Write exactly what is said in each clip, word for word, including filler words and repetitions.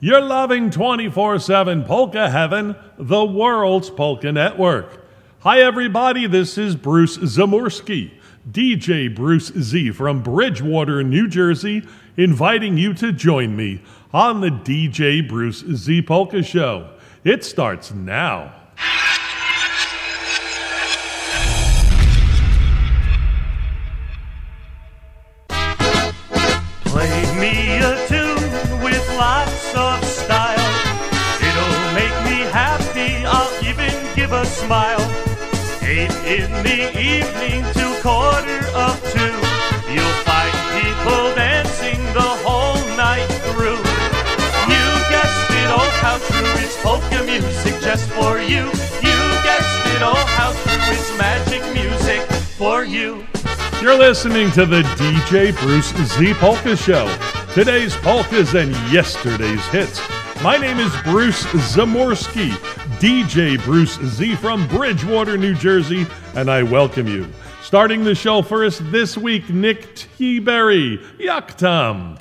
You're loving twenty-four seven Polka Heaven, the world's polka network. Hi everybody, this is Bruce Zamorski, D J Bruce Z from Bridgewater, New Jersey, inviting you to join me on the D J Bruce Z Polka Show. It starts now. Play me a tune with lots of style. It'll make me happy, I'll even give a smile. Eight in the evening to quarter of two, you'll find people dancing the whole night through. You guessed it, oh how true, it's polka music just for you. You guessed it, oh how true, it's magic music for you. You're listening to the D J Bruce Z Polka Show. Today's polkas and yesterday's hits. My name is Bruce Zamorski, D J Bruce Z from Bridgewater, New Jersey, and I welcome you. Starting the show first this week, Nick T. Berry, Yaktam.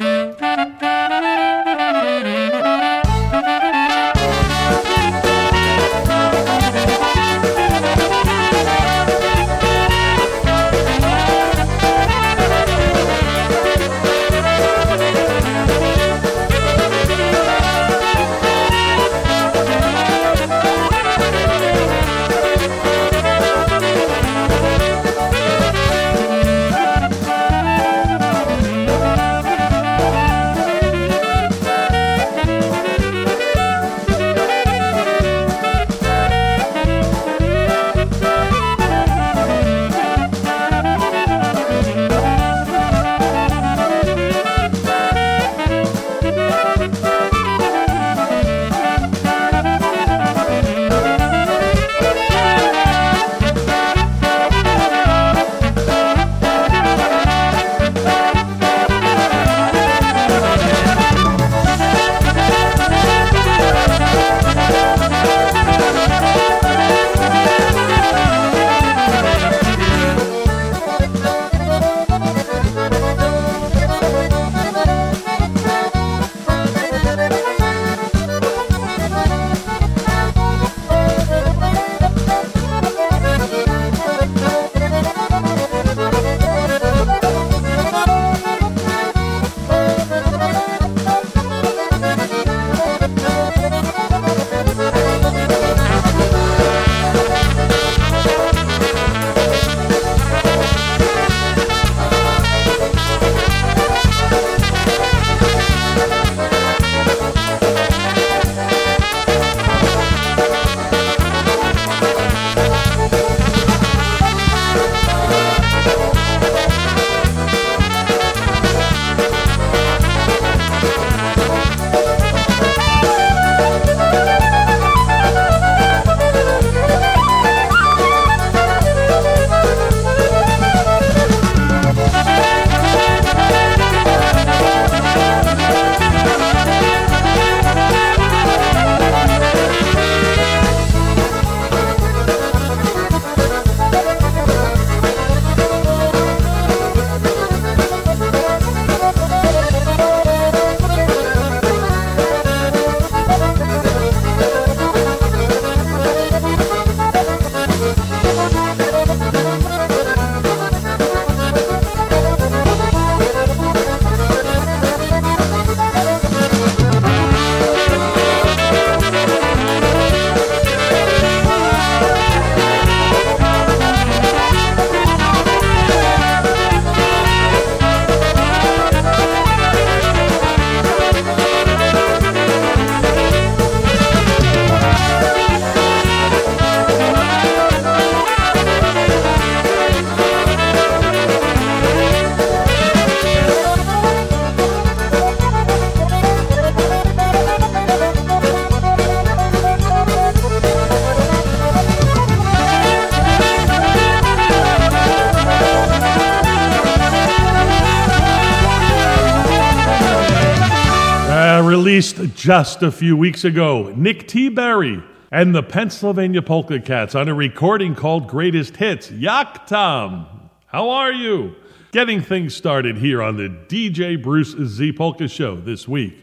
Released just a few weeks ago, Nick T. Berry and the Pennsylvania Polka Cats on a recording called Greatest Hits. Yaktam, how are you? Getting things started here on the D J Bruce Z Polka Show this week.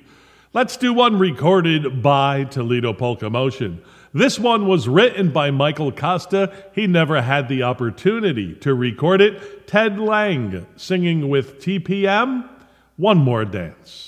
Let's do one recorded by Toledo Polka Motion. This one was written by Michael Costa. He never had the opportunity to record it. Ted Lang singing with T P M, One More Dance.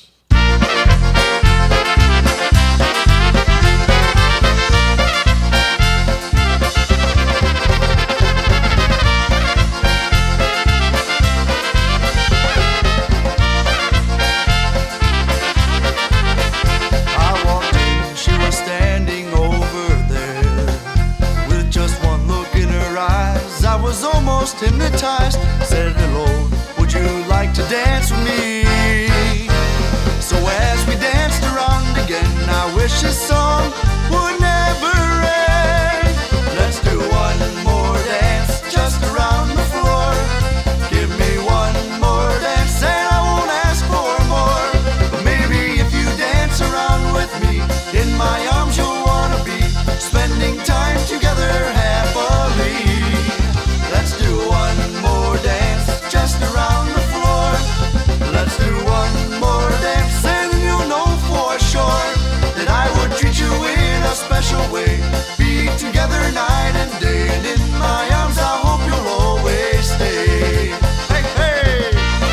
Almost hypnotized, said hello, would you like to dance with me? So as we danced around again, I wish this song would never end. Let's do one more dance just around the floor. Give me one more dance and I won't ask for more. But maybe if you dance around with me, in my arms you'll wanna be, spending time together happily. Let's do one more dance just around the floor. Let's do one more dance and you'll know for sure that I would treat you in a special way. Be together night and day, and in my arms I hope you'll always stay. Hey, hey!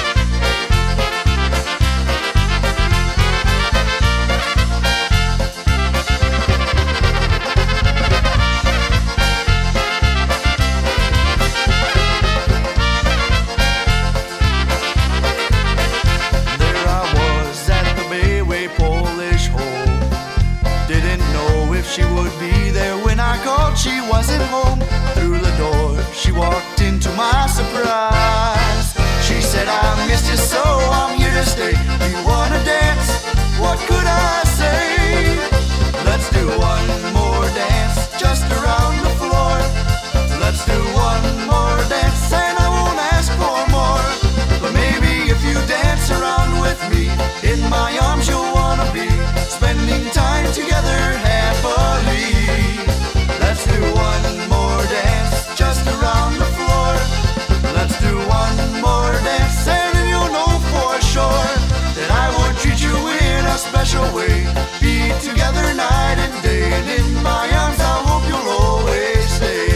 She would be there when I called, she wasn't home. Through the door, she walked into my surprise. She said, I missed you so, I'm here to stay. Do you wanna dance? What could I say? Let's do one more dance just around the floor. Let's do one more dance and I won't ask for more. But maybe if you dance around with me, in my arms you'll wanna be, spending time together happily. Let's do one more dance just around the floor. Let's do one more dance and then you'll know for sure that I would treat you in a special way. Be together night and day, and in my arms I hope you'll always stay.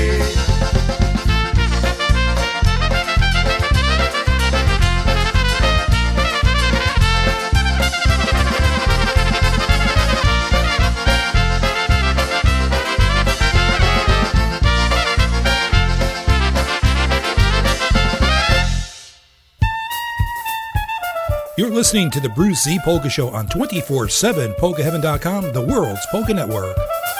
You're listening to the Bruce Z Polka Show on twenty-four seven polka heaven dot com, the world's polka network.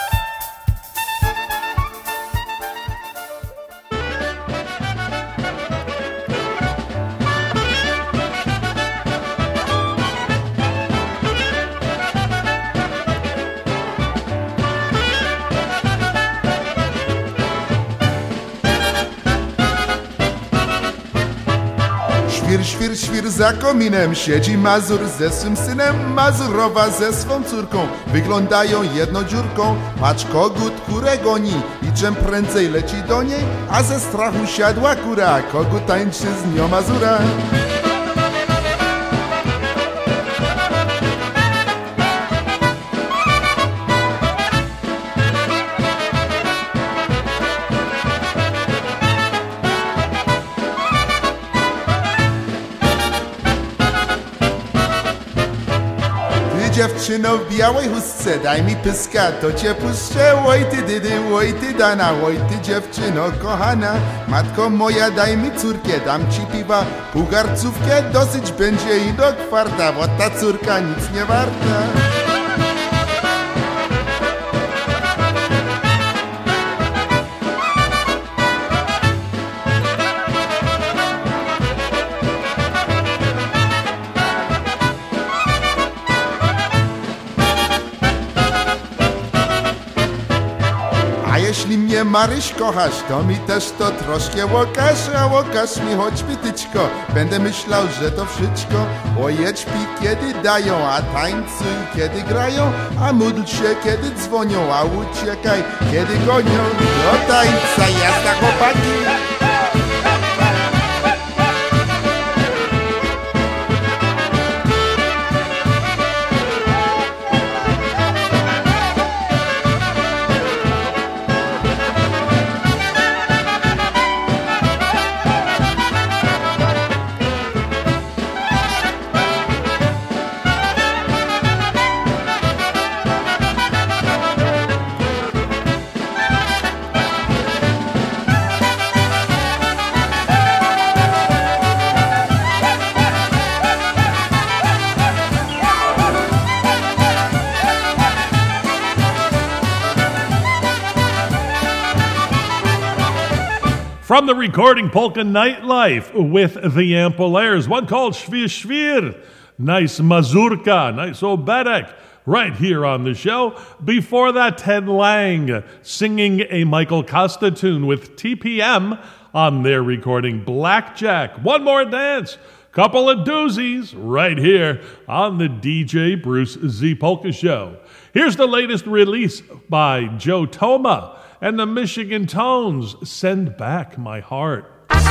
Świr, świr, świr za kominem siedzi Mazur ze swym synem, Mazurowa ze swą córką. Wyglądają jednodziurką, patrz kogut kurę goni i czym prędzej leci do niej, a ze strachu siadła kura, kogut tańczy z nią Mazura. Dziewczyno w białej chustce, daj mi pyska, to cię puszczę. Oj ty dydy, oj ty dana, oj ty dziewczyno kochana. Matko moja, daj mi córkę, dam ci piwa, pół garcówkę, dosyć będzie i do kwarta, bo ta córka nic nie warta. Jeśli mnie Maryś kochasz, to mi też to troszkę łokasz, a łokasz mi choć wytyczko. Będę myślał, że to wszystko. Ojej, śpi kiedy dają, a tańcuj kiedy grają, a módl się kiedy dzwonią, a uciekaj kiedy gonią. Do tańca jazda chłopaki. From the recording Polka Nightlife with the Ampolaires, one called Shvir Shvir, nice mazurka, nice oberek, right here on the show. Before that, Ted Lang singing a Michael Costa tune with T P M on their recording Blackjack. One more dance, couple of doozies right here on the D J Bruce Z Polka Show. Here's the latest release by Joe Toma and the Michigan Tones, Send Back My Heart.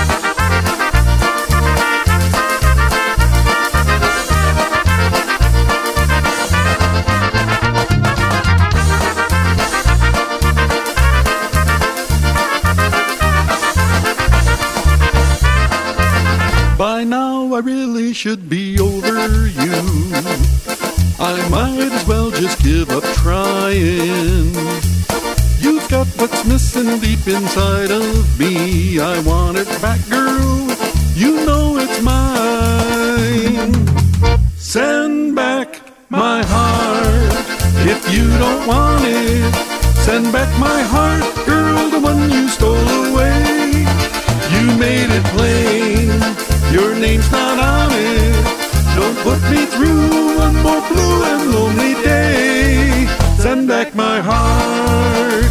By now I really should be over you. I might as well just give up trying. You've got what's missing deep inside of me. I want it back, girl. You know it's mine. Send back my heart if you don't want it. Send back my heart, girl, the one you stole away. You made it plain, your name's not on it. Don't put me through one more blue and lonely day. Send back my heart.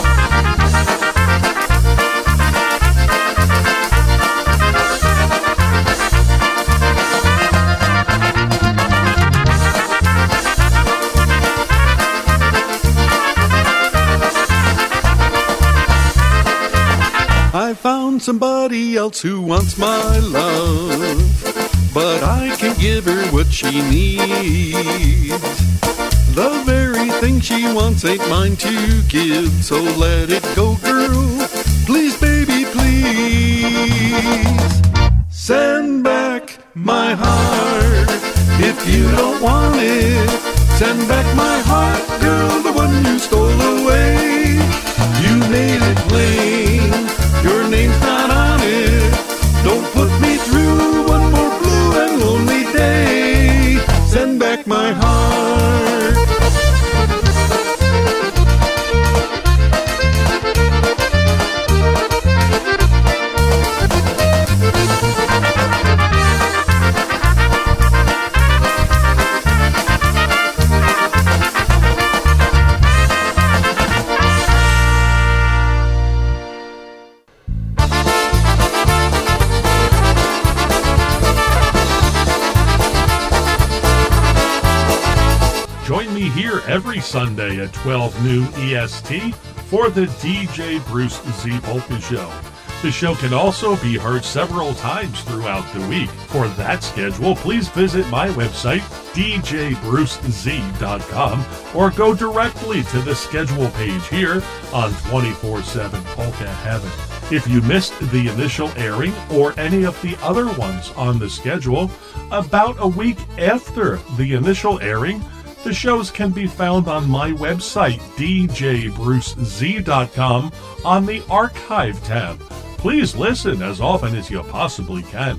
I found somebody else who wants my love, but I can't give her what she needs. The very thing she wants ain't mine to give, so let it go, girl. Please, baby, please. Send back my heart if you don't want it. Send back my heart, girl, the one you stole away. You made it plain, your name's not on it. Don't put me through one more blue and lonely day. Send back my heart. Join me here every Sunday at twelve noon E S T for the D J Bruce Z Polka Show. The show can also be heard several times throughout the week. For that schedule, please visit my website, d j bruce z dot com, or go directly to the schedule page here on twenty-four seven Polka Heaven. If you missed the initial airing or any of the other ones on the schedule, about a week after the initial airing, the shows can be found on my website, d j bruce z dot com, on the Archive tab. Please listen as often as you possibly can.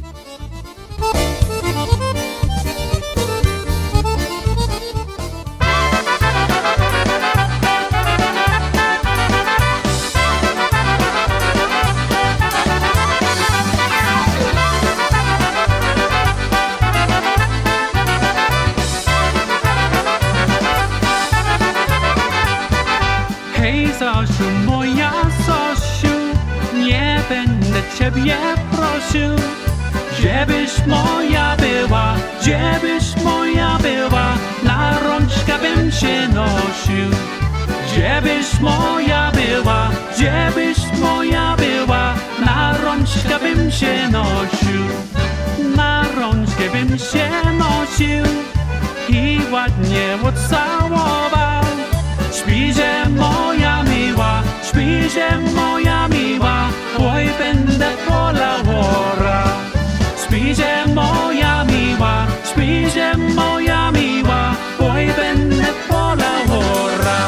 Zosiu, moja Zosiu, nie będę Ciebie prosił, żebyś moja była, żebyś moja była, na rączkę bym się nosił. Żebyś moja była, żebyś moja była, na rączkę bym się nosił. Na rączkę bym się nosił i ładnie odcałował. Śpijże moja miła, śpijże moja miła, oj będę polała. Śpijże moja miła, śpijże moja miła, oj będę polała.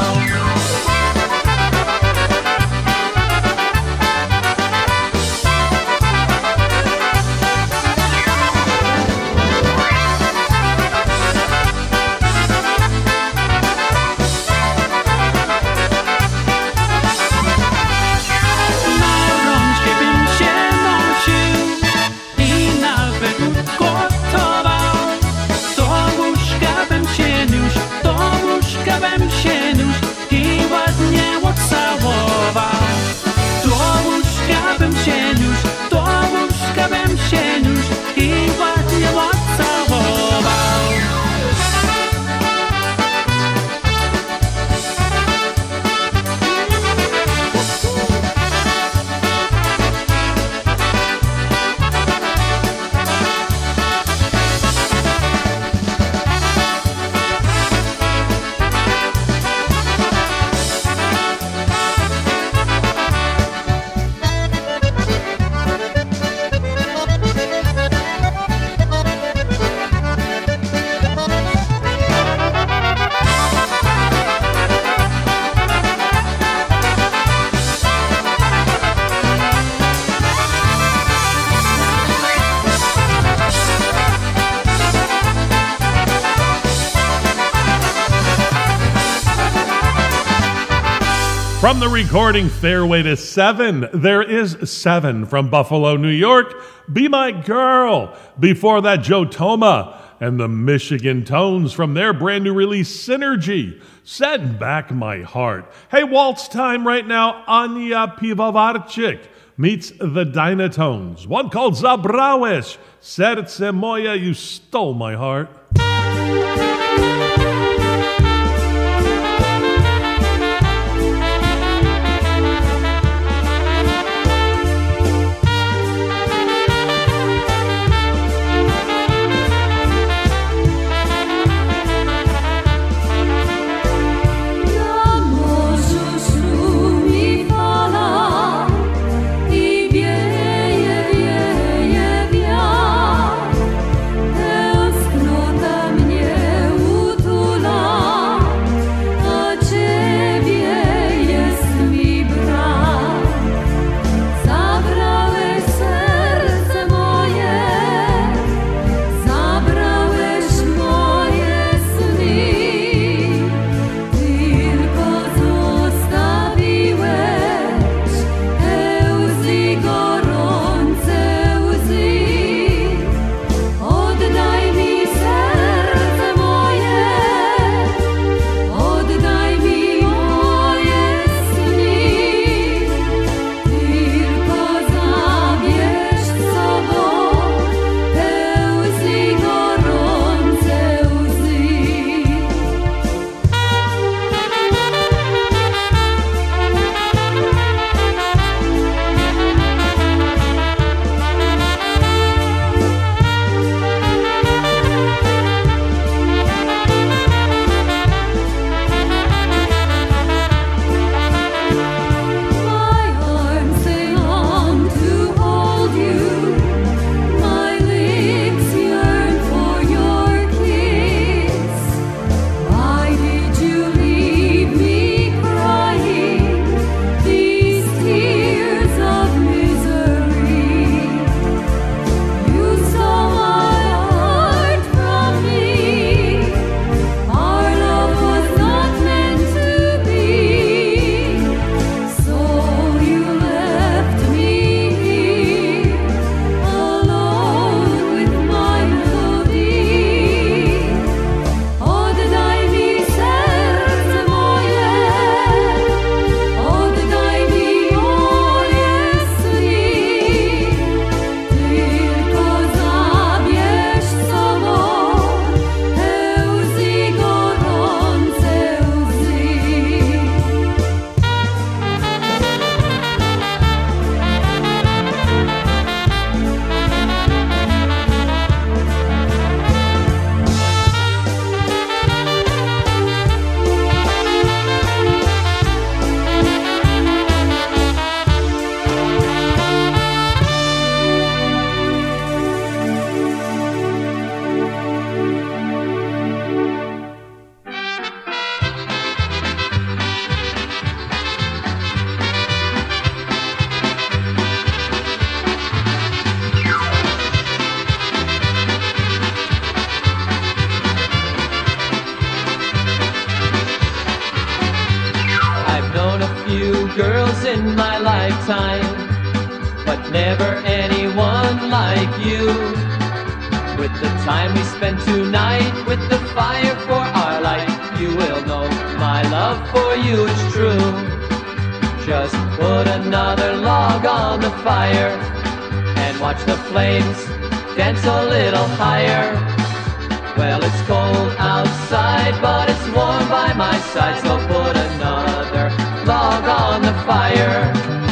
From the recording Fairway to Seven, there is Seven from Buffalo, New York. Be My Girl. Before that, Joe Toma and the Michigan Tones from their brand new release, Synergy. Send Back My Heart. Hey, waltz time right now. Anya Pivovarczyk meets the Dynatones. One called Zabrałeś. Serce moje, you stole my heart. in my lifetime, but never anyone like you. With the time we spent tonight, with the fire for our light, you will know my love for you is true. Just put another log on the fire and watch the flames dance a little higher. Well, it's cold outside, but it's warm by my side, so put another log on the fire.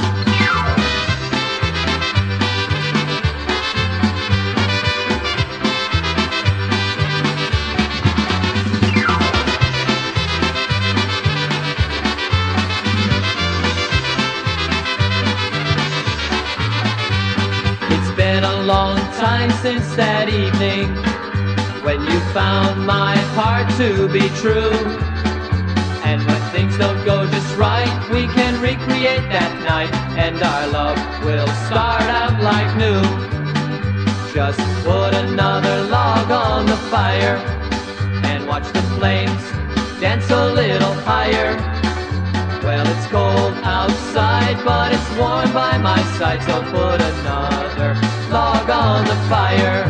It's been a long time since that evening when you found my heart to be true. And when things don't go just right, we can recreate that night, and our love will start out like new. Just put another log on the fire and watch the flames dance a little higher. Well, it's cold light, but it's warm by my side, so put another log on the fire.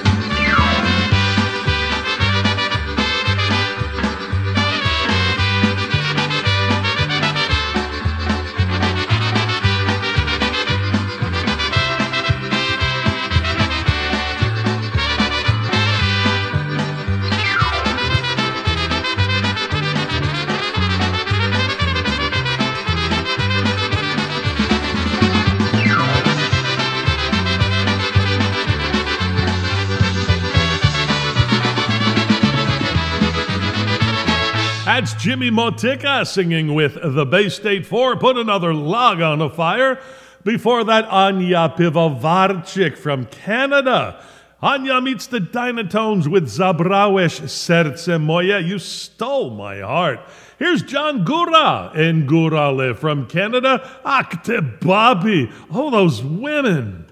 That's Jimmy Motyka singing with the Bay State Four, Put Another Log on the Fire. Before that, Anya Pivovarczyk from Canada. Anya meets the Dynatones with Zabrałeś serce moje. You stole my heart. Here's John Gura and Górale from Canada. Ach, te Bobby. Oh, those women.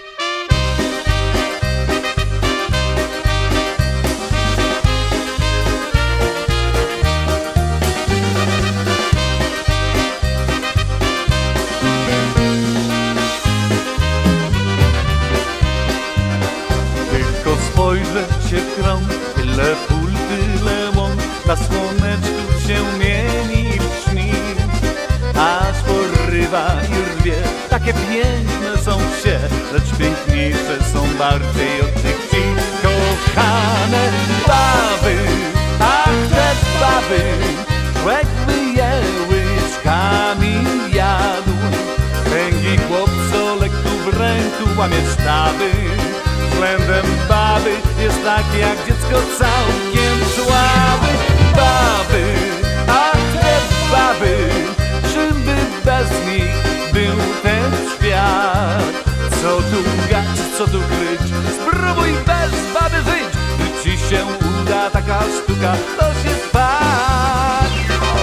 Spojrzeć się krąg, tyle pól, tyle łąk, na słoneczku się mieni i lśni, aż porywa i rwie. Takie piękne są wsie, lecz piękniejsze są bardziej od tych wsi. Kochane baby, ach te baby, człek by je łyczkami jadł. Kręgi chłopcolek tu w ręku łamie sztaby. Względem baby jest tak jak dziecko całkiem słaby. Baby, ach te baby, czym by bez nich był ten świat? Co tu gać, co tu kryć, spróbuj bez baby żyć. Gdy ci się uda taka sztuka, to się fakt.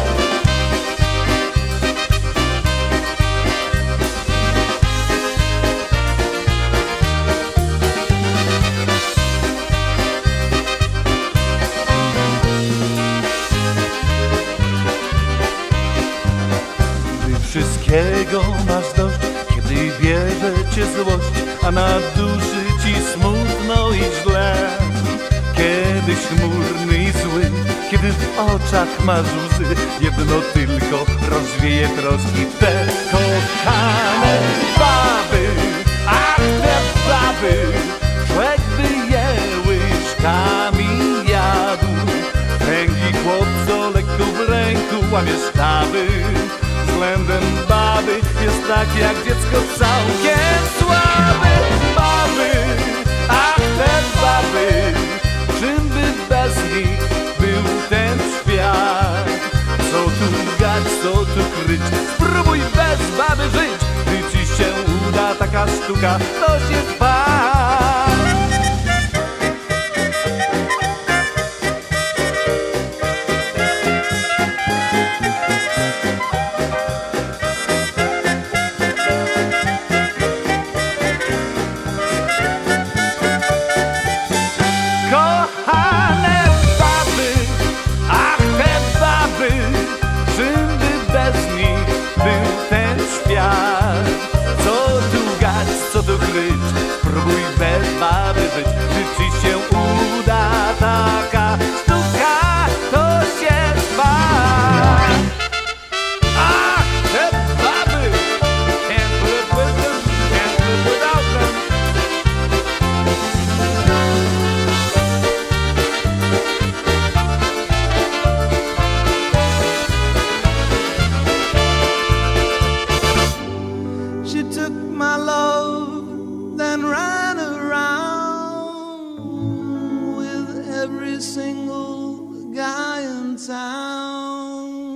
Wszystkiego masz dość, kiedy bierze cię złość, a na duszy ci smutno i źle. Kiedyś chmurny i zły, kiedy w oczach masz łzy, jedno tylko rozwieje troski te. Kochane baby, ach te baby, człek by je łyżkami jadł. Kręgi chłopcolek tu w ręku łamie sztaby. Względem baby jest tak jak dziecko całkiem słabe. Baby, ach te baby, czym by bez nich był ten świat? Co tu gać, co tu kryć, spróbuj bez baby żyć. Gdy ci się uda taka sztuka, to się fakt. Spróbuj bez baby żyć, gdy ci się uda taka sztuka, to się fakt. Ach, te baby, can't live with them, can't live without them. She took my love, then ran around with every single guy in town.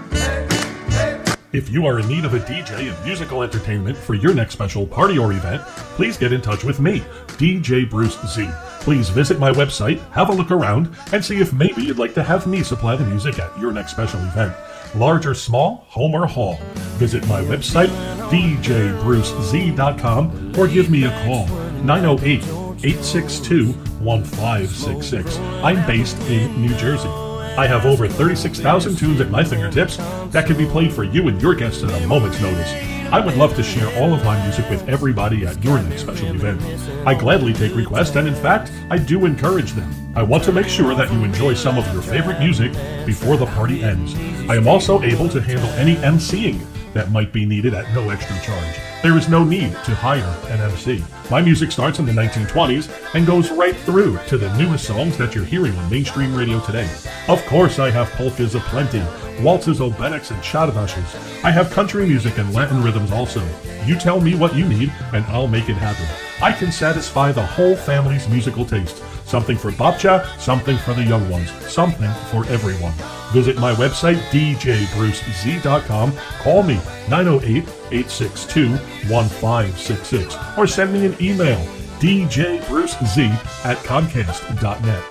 If you are in need of a D J and musical entertainment for your next special party or event, please get in touch with me, D J Bruce Z. Please visit my website, have a look around, and see if maybe you'd like to have me supply the music at your next special event. Large or small, home or hall. Visit my website, d j bruce z dot com, or give me a call, nine oh eight, eight six two, one five six six. I'm based in New Jersey. I have over thirty-six thousand tunes at my fingertips that can be played for you and your guests at a moment's notice. I would love to share all of my music with everybody at your next special event. I gladly take requests, and in fact, I do encourage them. I want to make sure that you enjoy some of your favorite music before the party ends. I am also able to handle any emceeing that might be needed at no extra charge. There is no need to hire an M C. My music starts in the nineteen twenties and goes right through to the newest songs that you're hearing on mainstream radio today. Of course, I have polkas aplenty, waltzes, obereks, and chadavashes. I have country music and Latin rhythms also. You tell me what you need, and I'll make it happen. I can satisfy the whole family's musical taste. Something for babcha, something for the young ones, something for everyone. Visit my website, d j bruce z dot com, call me nine oh eight, eight six two, one five six six, or send me an email, d j bruce z at comcast dot net.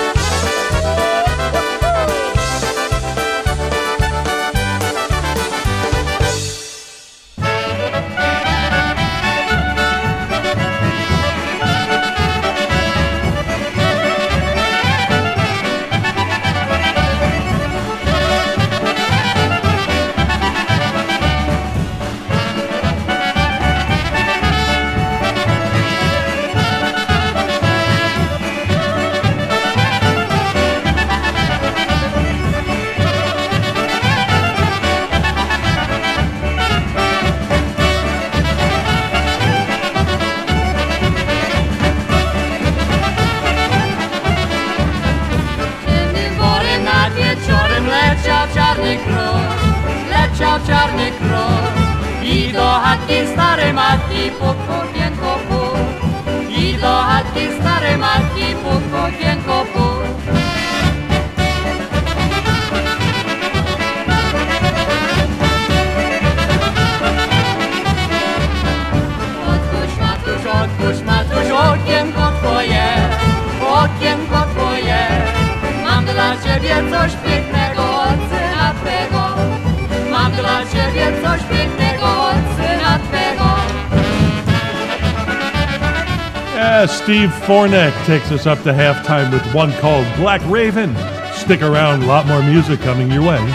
Steve Fornek takes us up to halftime with one called Black Raven. Stick around, a lot more music coming your way.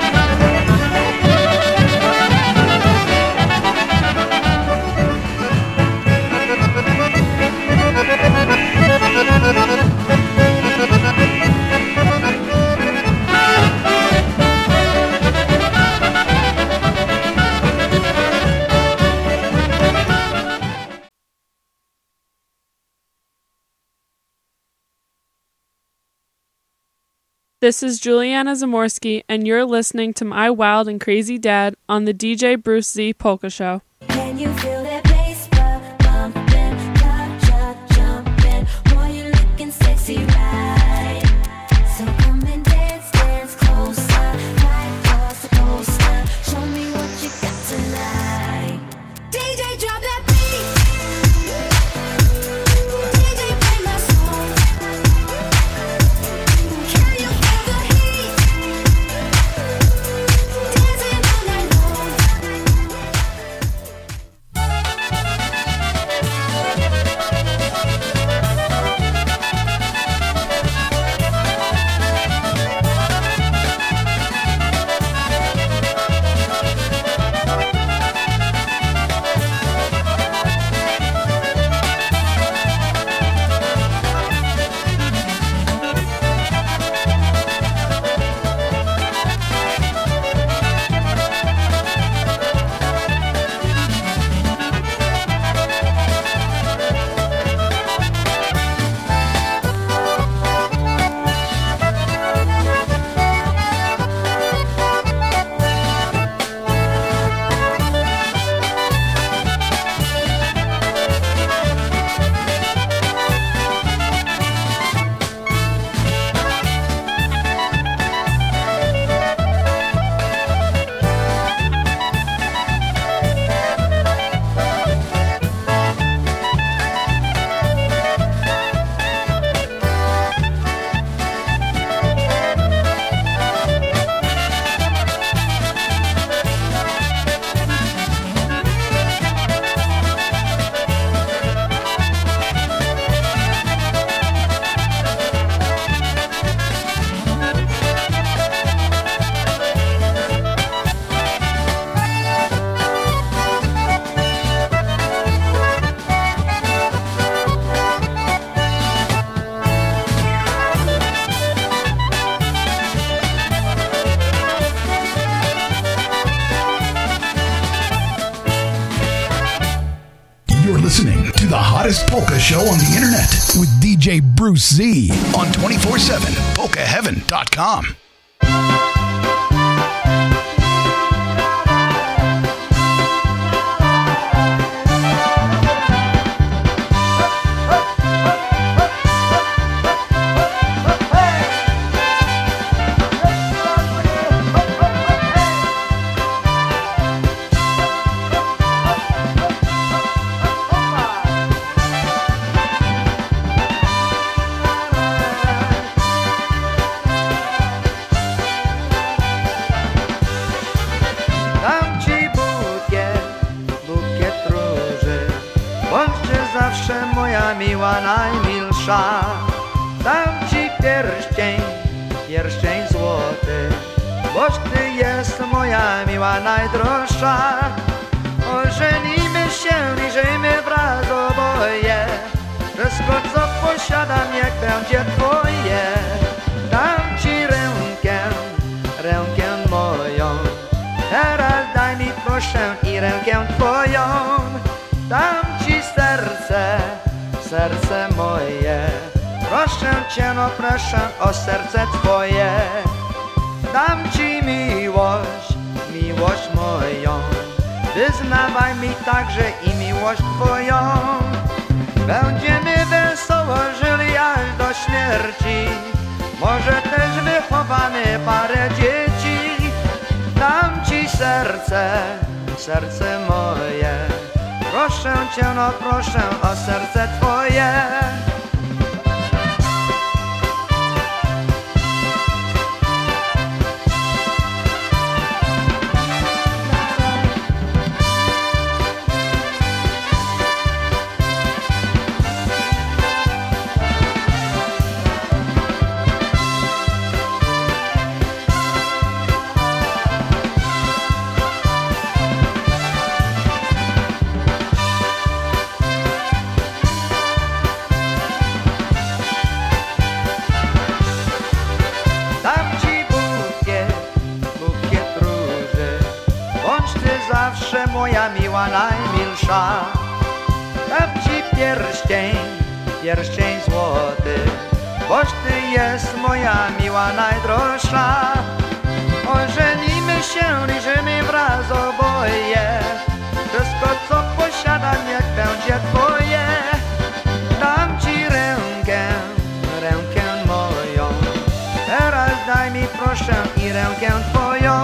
This is Juliana Zamorsky, and you're listening to My Wild and Crazy Dad on the D J Bruce Z Polka Show. Can you feel that bass bumping, cha-cha jumping? Boy, you're looking sexy, right? So come and dance, dance closer, right across the coaster. Show me what you got tonight. D J, drop that beat. D J, play my song. Can you feel the heat? Dancing all night long. hottest polka show on the internet with D J Bruce Z on twenty-four seven polka heaven dot com. Miła najmilsza, dam ci pierścień, pierścień złoty, boś ty jest moja miła najdroższa. Ożenimy się i żyjmy wraz oboje, wszystko co posiadam niech będzie twoje. Dam ci rękę, rękę moją, teraz daj mi proszę i rękę twoją. Dam ci serce, serce moje, proszę cię, no proszę o serce twoje. Dam ci miłość, miłość moją, wyznawaj mi także i miłość twoją. Będziemy wesoło żyli aż do śmierci, może też wychowamy parę dzieci. Dam ci serce, serce moje, proszę cię, no proszę o serce twoje. Zawsze moja miła najmilsza, dam ci pierścień, pierścień złoty, boś ty jest moja miła najdroższa. Ożenimy się i żyjmy wraz oboje, wszystko co posiadam niech będzie twoje. Dam ci rękę, rękę moją, teraz daj mi proszę i rękę twoją.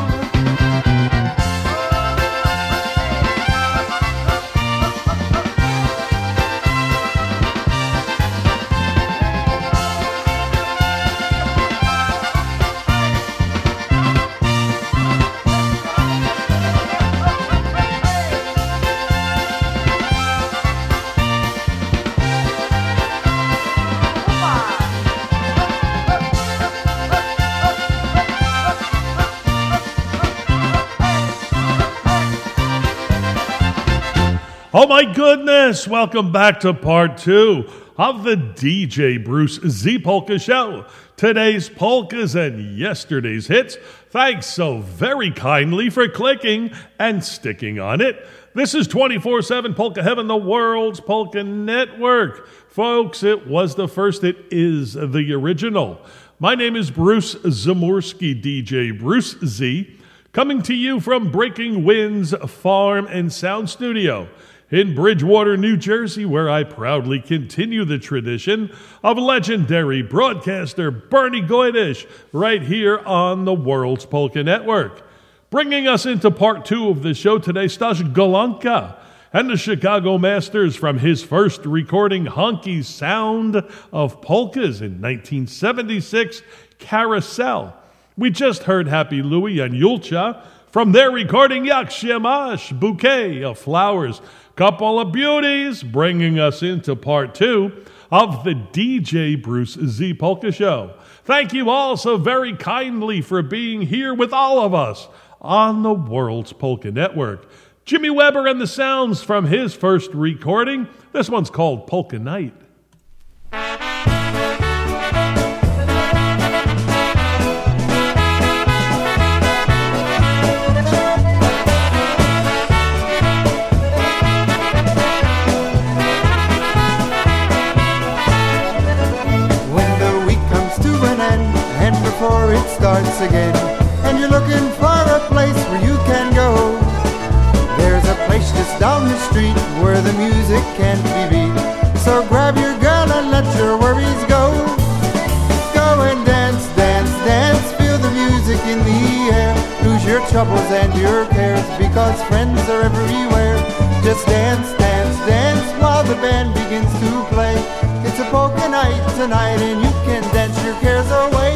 Oh my goodness! Welcome back to part two of the D J Bruce Z Polka Show. Today's polkas and yesterday's hits. Thanks so very kindly for clicking and sticking on it. This is twenty-four seven Polka Heaven, the world's polka network. Folks, it was the first, it is the original. My name is Bruce Zamorski, D J Bruce Z, coming to you from Breaking Winds Farm and Sound Studio in Bridgewater, New Jersey, where I proudly continue the tradition of legendary broadcaster Bernie Goydish right here on the World's Polka Network. Bringing us into part two of the show today, Stash Golanka and the Chicago Masters from his first recording, Honky Sound of Polkas in nineteen seventy-six, Carousel. We just heard Happy Louie and Yulcha from their recording, Yak Shemash, Bouquet of Flowers. Couple of beauties, bringing us into part two of the D J Bruce Z Polka Show. Thank you all so very kindly for being here with all of us on the World's Polka Network. Jimmy Weber and the sounds from his first recording. This one's called Polka Night. looking for a place where you can go, there's a place just down the street where the music can't be beat. So grab your girl and let your worries go. Go and dance, dance, dance, feel the music in the air. Lose your troubles and your cares, because friends are everywhere. Just dance, dance, dance while the band begins to play. It's a polka night tonight and you can dance your cares away.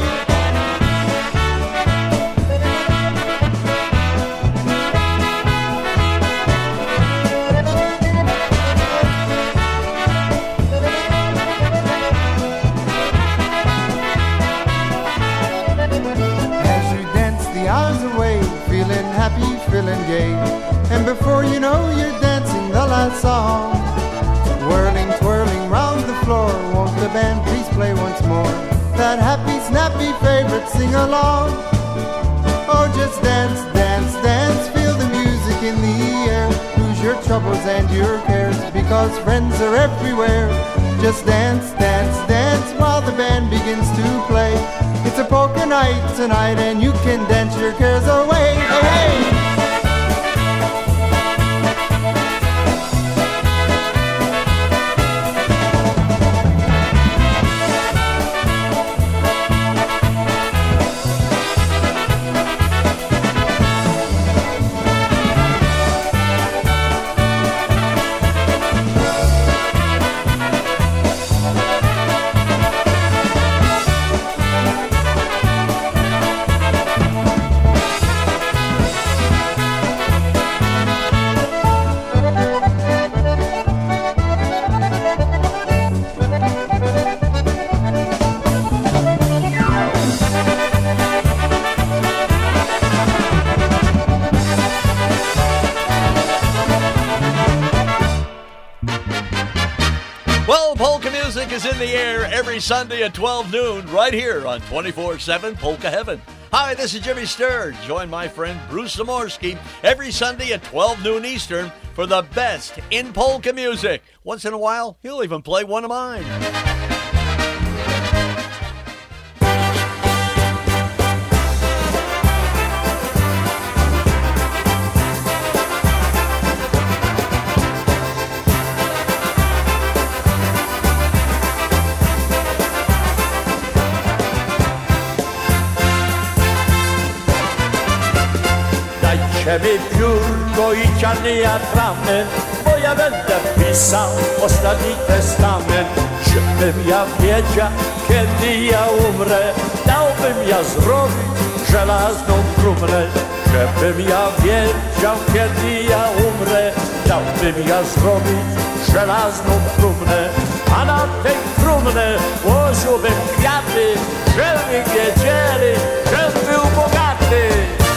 Feeling gay, and before you know you're dancing the last song. Whirling, twirling round the floor, won't the band please play once more that happy, snappy favorite sing-along? Oh, just dance, dance, dance, feel the music in the air. Lose your troubles and your cares, because friends are everywhere. Just dance, dance, dance while the band begins to play. It's a polka night tonight and you can dance your cares away. Hey, hey! Is in the air every Sunday at twelve noon right here on twenty-four seven Polka Heaven. Hi, this is Jimmy Sturr. Join my friend Bruce Zamorsky every Sunday at twelve noon Eastern for the best in polka music. Once in a while, he'll even play one of mine. Dajcie mi piórko i czarny atrament, bo ja będę pisał ostatni testament. Żebym ja wiedział, kiedy ja umrę, dałbym ja zrobić żelazną trumnę. Żebym ja wiedział, kiedy ja umrę, dałbym ja zrobić żelazną trumnę. A na tej trumnę włożyłbym kwiaty, żeby wiedzieli, że był bogaty.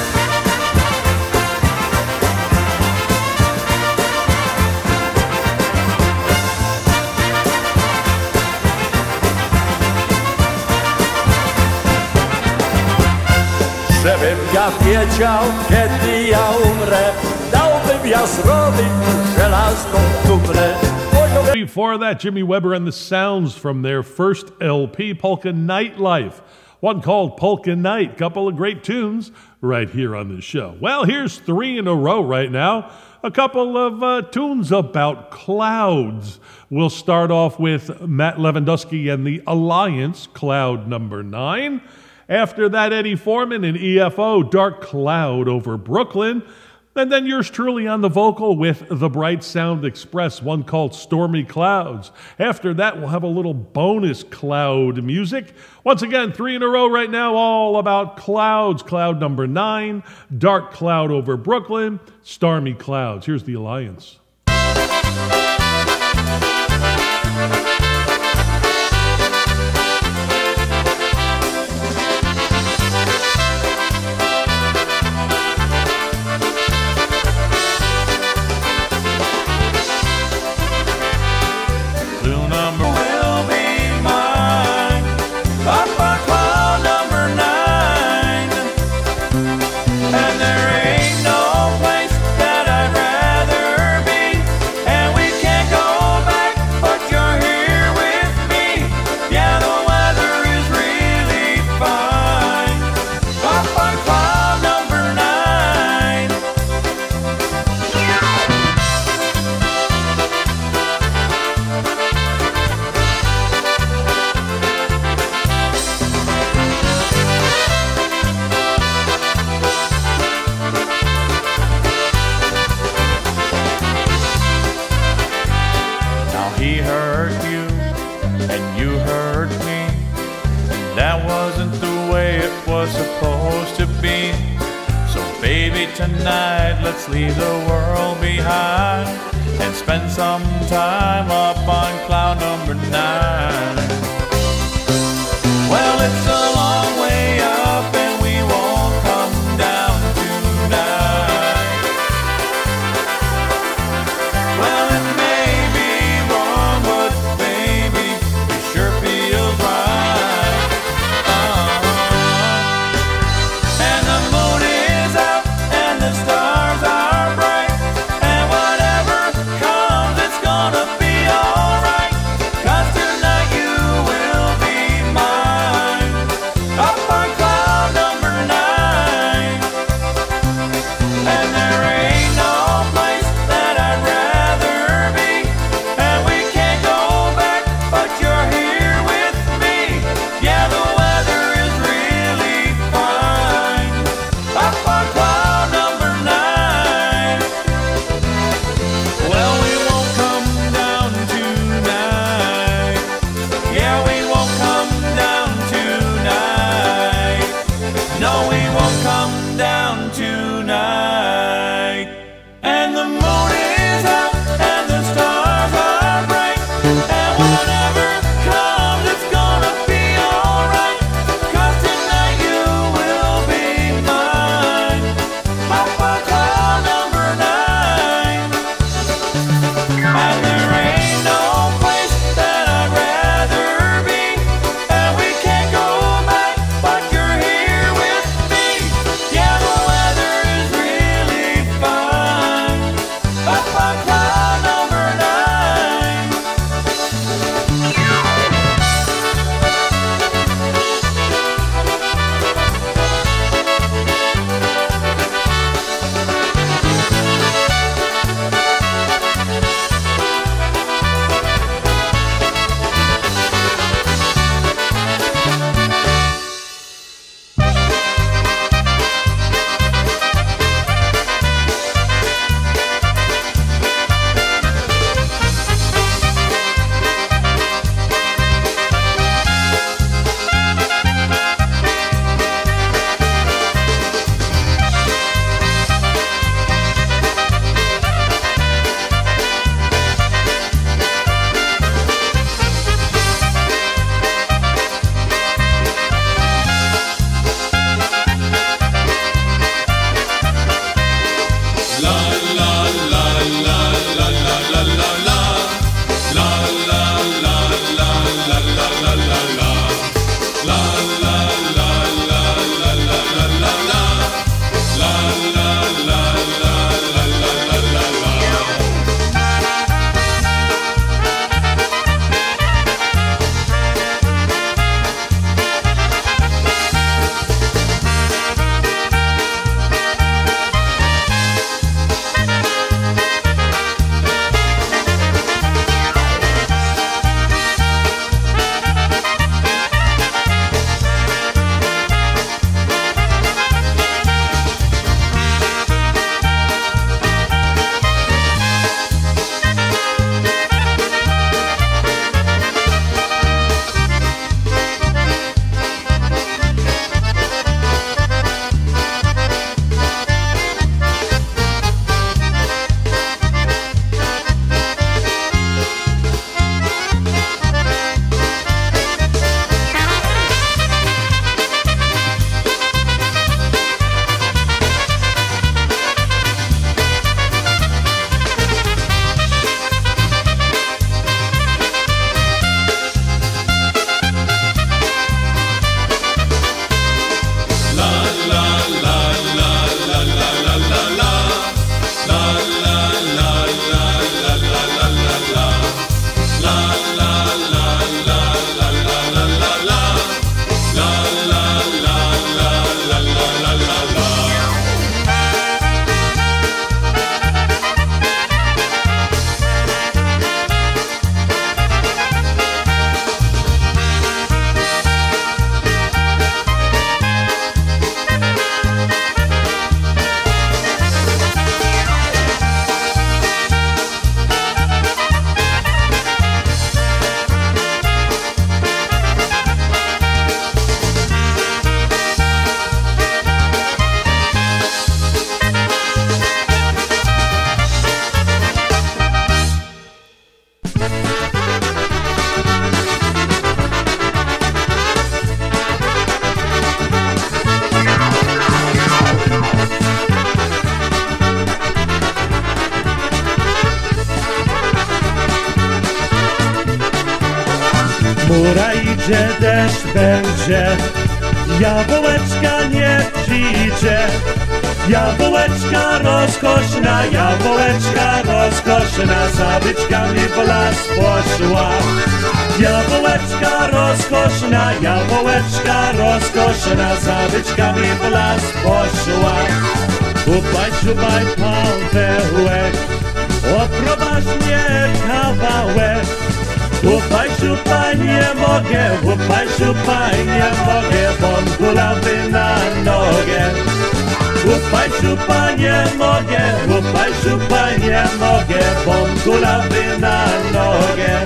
Żebym ja wiedział, kiedy ja umrę, dałbym ja zrobić żelazną trumnę. Before that, Jimmy Weber and the Sounds from their first L P, Polka Nightlife. One called Polka Night. Couple of great tunes right here on the show. Well, here's three in a row right now. A couple of uh, tunes about clouds. We'll start off with Matt Lewandowski and the Alliance, Cloud number nine. After that, Eddie Foreman and E F O, Dark Cloud over Brooklyn. And then yours truly on the vocal with the Bright Sound Express, one called Stormy Clouds. After that, we'll have a little bonus cloud music. Once again, three in a row right now, all about clouds. Cloud number nine, Dark Cloud over Brooklyn, Stormy Clouds. Here's the Alliance. And there ain't no place that I'd rather be, and we Baby, tonight let's leave the world behind and spend some time up on cloud number nine. Well, it's a long way up and we won't come down tonight. Well, it may be wrong, but baby, it sure feels right. Uh-huh. And the moon is out and the stars are bright, and whatever comes, it's gonna be alright. 'Cause tonight you będzie, deszcz będzie, jabłeczka nie przyjdzie. Jabłeczka rozkoszna, jabłeczka rozkoszna, za byczkami w las poszła. Jabłeczka rozkoszna, jabłeczka rozkoszna, za byczkami w las poszła. Upaj, szupaj, Pawełek, oprowadź mnie kawałek. Upaj, szupaj, nie mogę, upaj, szupaj, nie mogę, bom kulawy na nogę. Upaj, szupaj, nie mogę, upaj, szupaj, nie mogę, bom kulawy na nogę.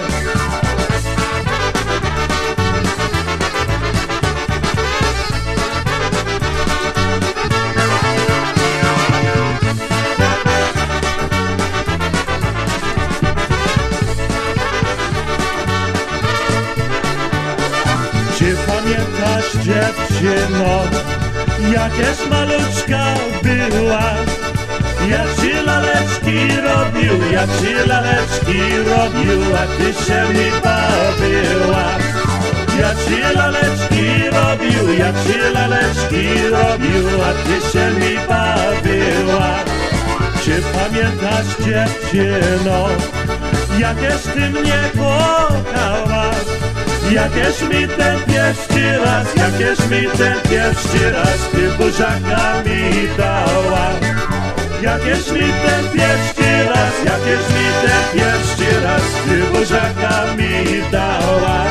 Czy pamiętasz, dziewczyno, jakieś maluczka była? Ja ci laleczki robił, ja ci laleczki robił, a ty się mi bawiła. Ja ci laleczki robił, ja ci laleczki robił, a ty się mi bawiła. Czy pamiętasz, dziewczyno, jakieś ty mnie kochałaś? Jakieś mi ten pierwszy raz, jakieś mi ten pierwszy raz ty buziaka mi dała. Jakieś mi ten pierwszy raz, jakieś mi ten pierwszy raz ty buziaka mi dała.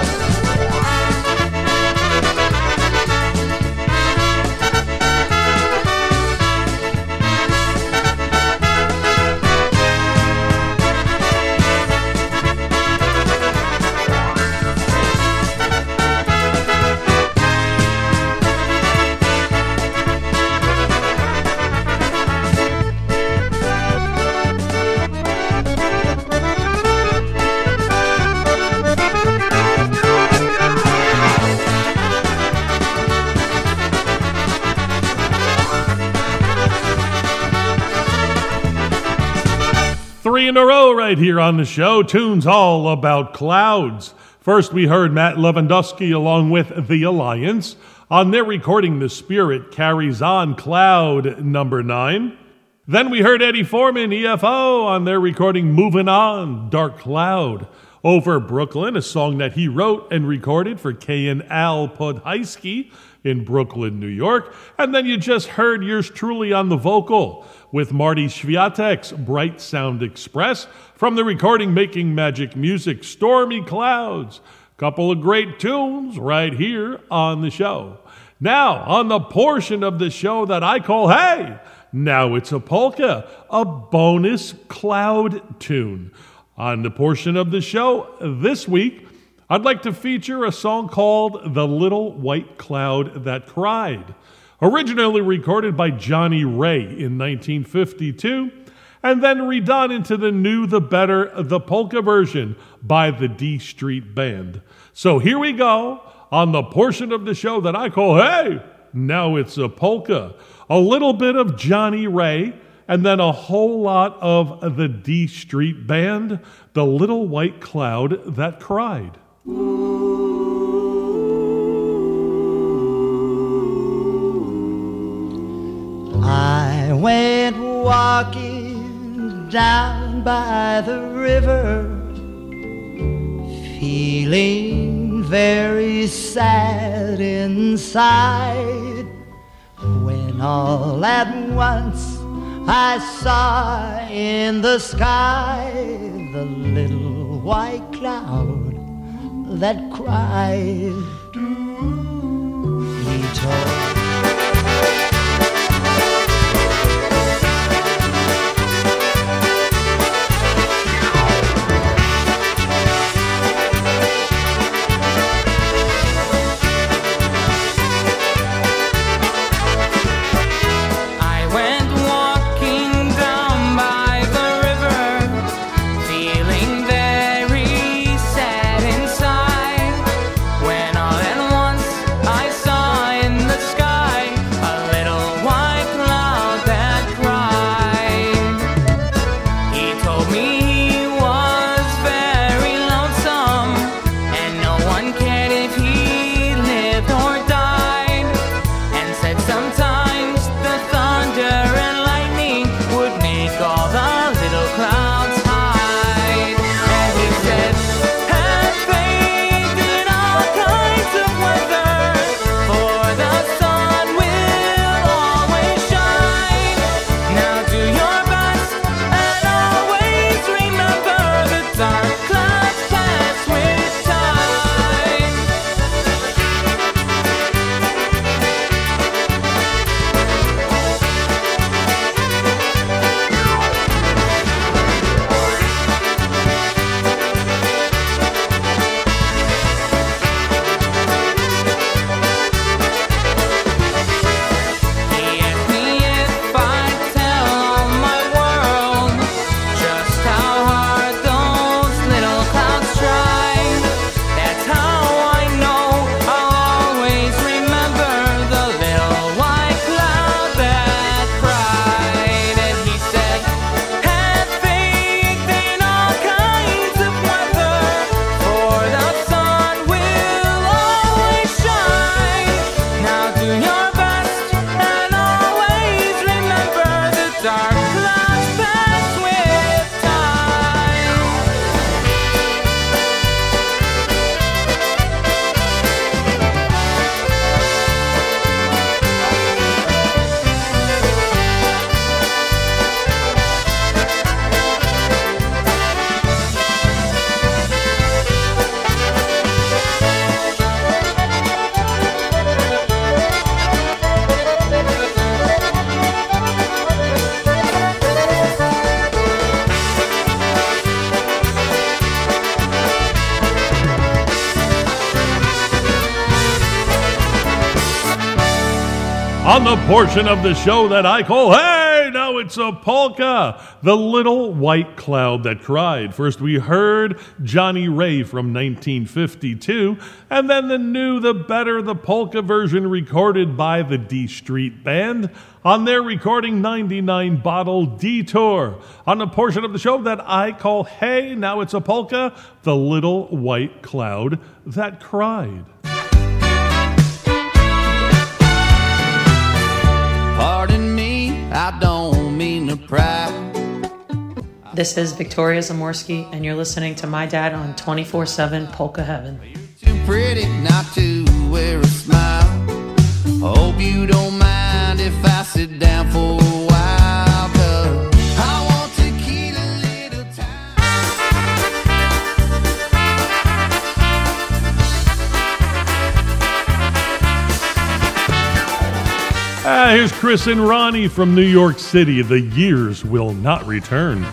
Three in a row right here on the show. Tunes all about clouds. First, we heard Matt Lewandowski along with The Alliance on their recording The Spirit Carries On, Cloud number nine. Then we heard Eddie Foreman, E F O, on their recording Moving On, Dark Cloud. Over Brooklyn, a song that he wrote and recorded for Kay and Al Podhajski in Brooklyn, New York. And then you just heard yours truly on the vocal with Marty Sviatek's Bright Sound Express from the recording Making Magic Music, Stormy Clouds. Couple of great tunes right here on the show. Now, on the portion of the show that I call, hey, now it's a polka, a bonus cloud tune. On the portion of the show this week, I'd like to feature a song called The Little White Cloud That Cried. Originally recorded by Johnny Ray in nineteen fifty-two, and then redone into the new, the better, the polka version by the D Street Band. So here we go on the portion of the show that I call, hey, now it's a polka. A little bit of Johnny Ray, and then a whole lot of the D Street Band, The Little White Cloud That Cried. I went walking down by the river, feeling very sad inside, when all at once I saw in the sky the little white cloud that cried. He told the sky. on the portion of the show that I call, hey, now it's a polka, The Little White Cloud That Cried. First we heard Johnny Ray from nineteen fifty-two, and then the new, the better, the polka version recorded by the D Street Band on their recording ninety-nine Bottle Detour. On the portion of the show that I call, hey, now it's a polka, The Little White Cloud That Cried. Pardon me, I don't mean to pry. This is Victoria Zamorsky, and you're listening to my dad on twenty-four seven Polka Heaven. Too pretty not to wear a smile. Hope you don't mind if I sit down for a while, 'cause I want to keep a little time. Ah, here's Chris and Ronnie from New York City. The years will not return.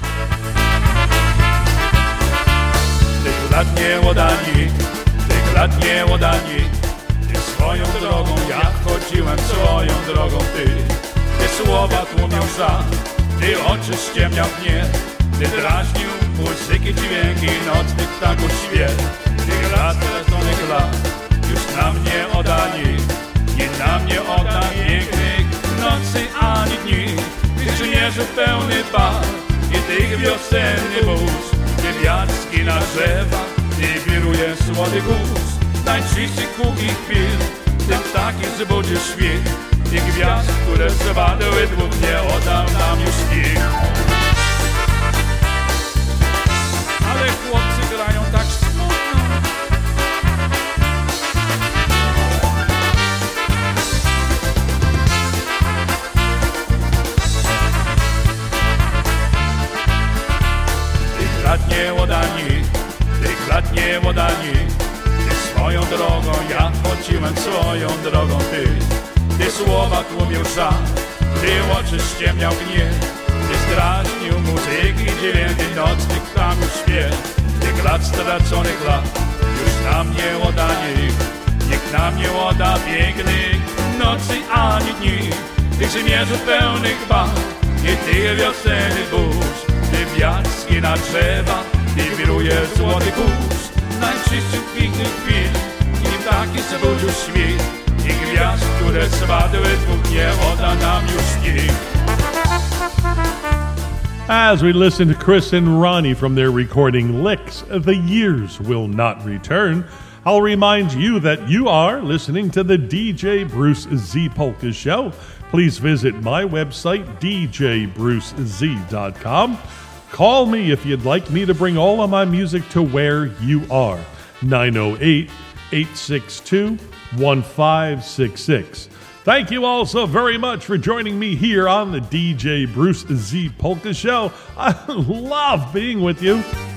Deklatnie łodani, deklatnie łodani. Ty swoją drogą, ja chodziłem swoją drogą, ty. Ty słowa tłumią żal, ty oczy ściemniał mnie. Ty drażnił muzyki, dźwięki, nocnych ptaków śpiew. Tych lat, straconych lat, już na mnie oddani. Nie na mnie odda pięknych nocy ani dni. Tych żmierzy pełny bar i tych wiosenny mórz. Gdzie wiatr skina drzewa i wiruje słody górz. Najczystszych kłukich chwil, ten ptaki zbudził świt. I gwiazd, które spadły dwóch, nie oddał nam już nikt. Ale chłopcy grają tak smutno. Tych lat nie oddani, tych lat nie oddani. Ty swoją drogą, ja chodziłem swoją drogą, ty. Ty słowa tłumił żal, ty oczy ściemniał gniew. Ty zdrażnił muzyki, dźwięki nocnych ptaków śpiew. Tych lat straconych lat, już nam nie oddani. Nikt nam nie odda pięknych nocy ani dni. Tych żmierzy pełnych bar i tych wiosennych burz. Ty wiatr skina drzewa, ty wiruje złoty kurz. Najczystszych pięknych chwil, i taki zbudził świt. I gwiazd, które spadły dwóch, nie odda nam już nikt. As we listen to Chris and Ronnie from their recording Licks, The Years Will Not Return, I'll remind you that you are listening to the D J Bruce Z Polka Show. Please visit my website, d j bruce z dot com. Call me if you'd like me to bring all of my music to where you are. nine oh eight, eight six two, one five six six. Thank you all so very much for joining me here on the D J Bruce Z Polka Show. I love being with you.